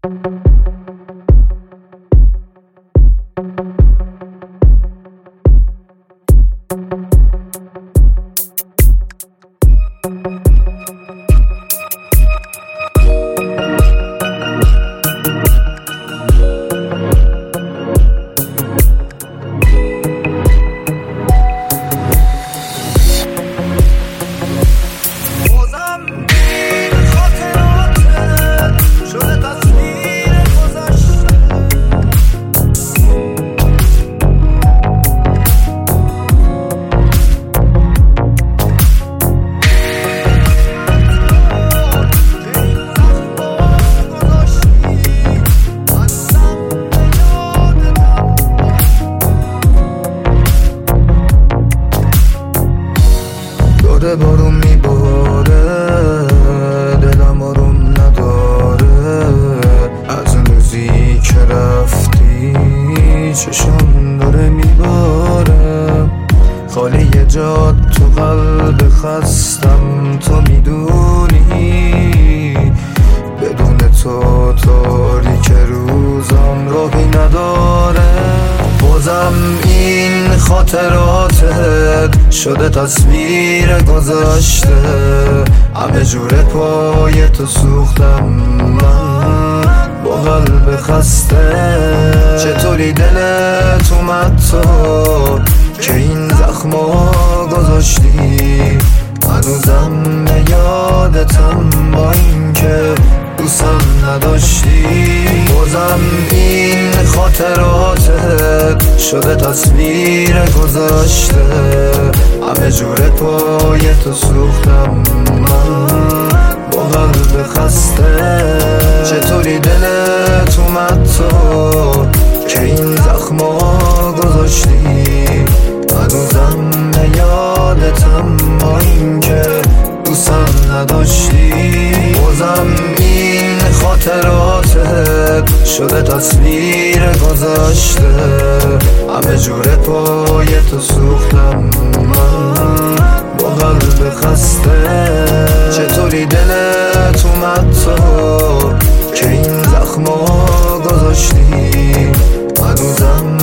بارون میباره دلم آروم نداره از اون روزی که رفتی چشم داره میباره خالی جات تو قلب خستم تو میدونی بدون تو تاریک روزم راهی نداره بازم این خاطراتت شده تصویر گذشته همه جوره پای تو سوختم من با قلب خسته چطوری دلت اومد تو که این زخما گذاشتی هنوزم یادتم با این که دوستم نداشتی بازم این خاطراتت شده تصویر گذشته همه جوره پای تو سوختم من با قلب خسته چطوری دلت اومد تو که این زخما گذاشتی هنوزم یادتم با این که دوستم نداشتی بازم این خاطراتت شده تصویر گذشته همه جوره پای تو سوختم من با قلب خسته چطوری دلت اومد تو که این زخما گذاشتی هنوزم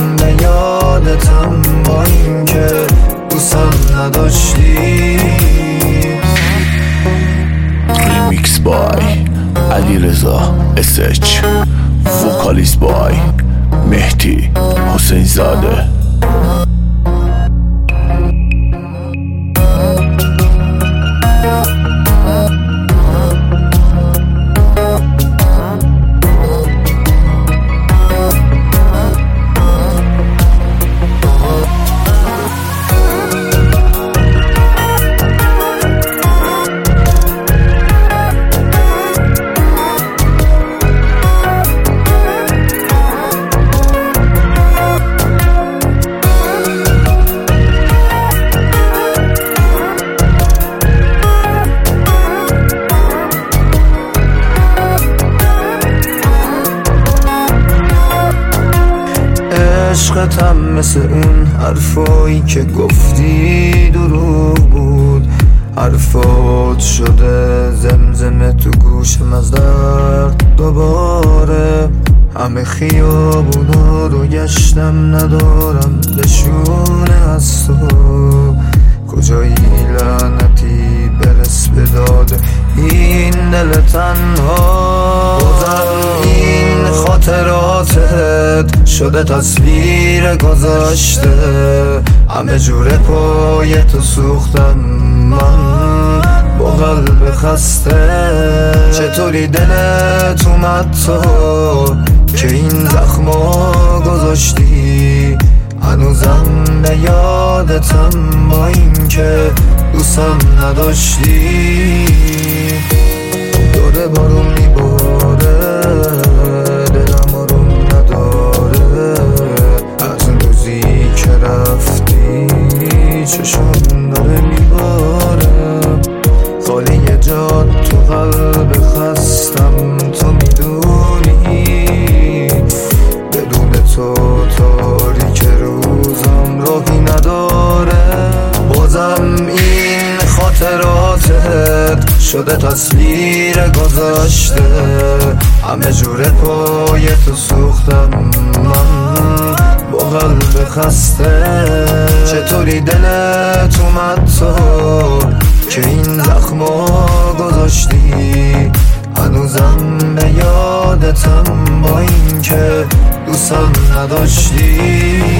یادتم با این که دوستم نداشتی ریمیکس بای علیرضا SH وکالیست بای مهدی حسین زاده عشقتم مثل اون حرفایی که گفتی دروغ بود حرفات شده زمزمه تو گوشم از درد دوباره همه خیابونا رو گشتم ندارم نشونه از تو کجایی لعنتی برس به داده این دل تنها بازم این خاطراتت شده تصویر گذشته همه جوره پای تو سوختم من با قلب خسته چطوری دلت اومد تو که این زخما گذاشتی هنوزم به یادتم با این که دوستم نداشتی داره بارون میباره دلم آروم نداره از اون روزی که رفتی چشم داره میباره خالی جات تو قلب خستم تو میدونی بدون تو تاریک روزم راهی نداره بازم این خاطراتت شده تصویر گذشته همه جوره پای تو سوختم من با قلب خسته. چطوری دلت اومد تو که این زخمو گذاشتی؟ هنوزم به یادتم با این که دوستم نداشتی.